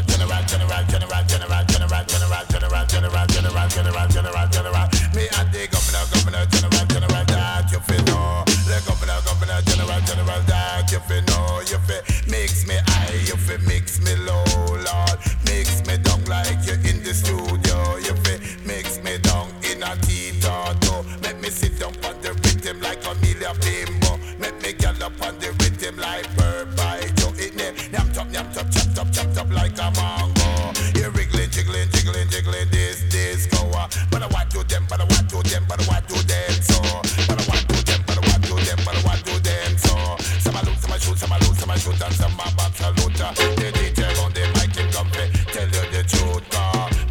general. Me and the governor, general, that you feel know. The governor, general, that you feel know. You feel mix me high, you feel mix me low, Lord. Mix me down like you in the studio. You feel mix me down in a tea-tato. Make me sit down on the rhythm like Amelia Bimbo. Make me get up on the rhythm like Purple Joe. It name yam chop, chopped up like a mango. You wriggling, jiggling, this disco. But I want to